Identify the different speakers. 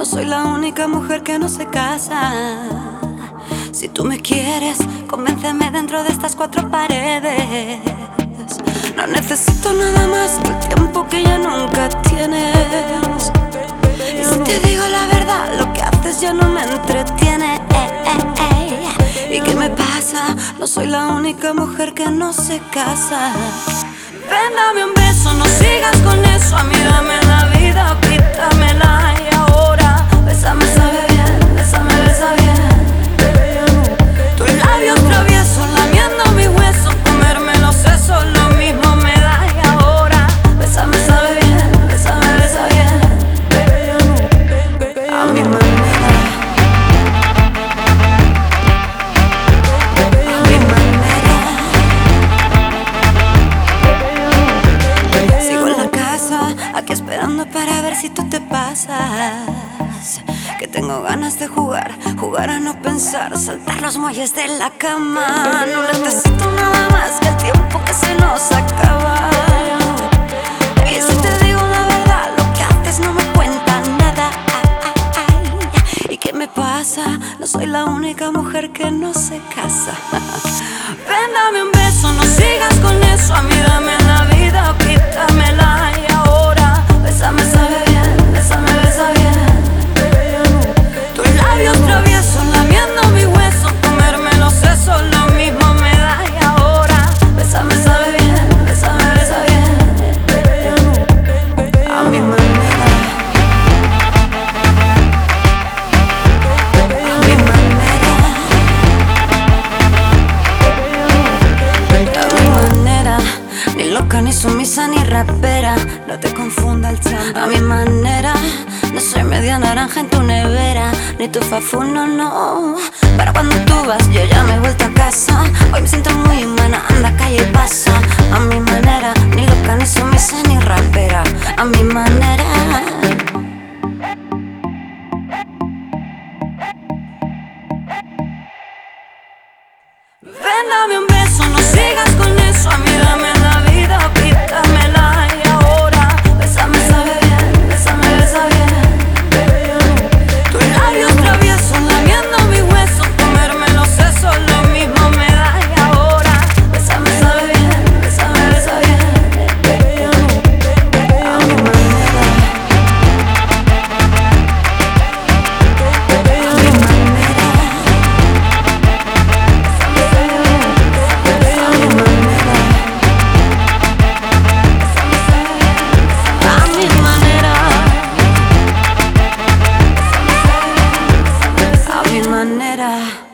Speaker 1: no soy la única mujer que no se casa. Si tú me quieres, convénceme dentro de estas cuatro paredes. No necesito nada más que el tiempo que ya nunca tienes. Y si te digo la verdad, lo que haces ya no me entretiene. ¿Y qué me pasa? No soy la única mujer que no se casa. Ven, dame un beso, no sigas con eso. A mí dame la vida, quítamela. Y ahora, bésame, sabe bien, bésame, besa bien. Tus labios traviesos, lamiendo mis huesos. Comerme los sesos, lo mismo me da. Y ahora, bésame, sabe bien, bésame, besa bien. A mi manera, a mi manera. Sigo en la casa, aquí esperando para ver si tú te pasas. Que tengo ganas de jugar, jugar a no pensar, saltar los muelles de la cama. No necesito nada más que el tiempo que se nos acaba. Y si te digo la verdad, lo que haces no me cuenta nada. ¿Y qué me pasa? No soy la única mujer que no se casa. Ven, dame un beso, no sigas con eso. A mí dame la vida, quítamela. Y ahora, bésame, sabe bien, bésame, besa bien. Tus labios traviesos, lamiendo mis huesos. Comerme los sesos, lo mismo me da. Y ahora, bésame, sabe bien, bésame, besa bien. A mi manera, a mi manera, a mi manera. Ni loca, ni sumisa, ni rapera. No te confunda el champ. A mi manera, no soy media naranja en tu nevera, ni tu fafuno, no. Para cuando tú vas, yo ya me he vuelto a casa. Hoy me siento muy humana, anda, calle y pasa. A mi manera, ni loca, ni sumisa, ni rapera. A mi manera. Ven, dame un beso, no sigas con eso. A mí dame la vida, quítamela. Y ahora, bésame, sabe bien, bésame, besa bien. Tus labios traviesos, lamiendo mis huesos. Comerme los sesos, lo mismo me da. Y ahora, bésame, sabe bien, bésame, besa bien. A mi manera, a mi manera. A mi manera.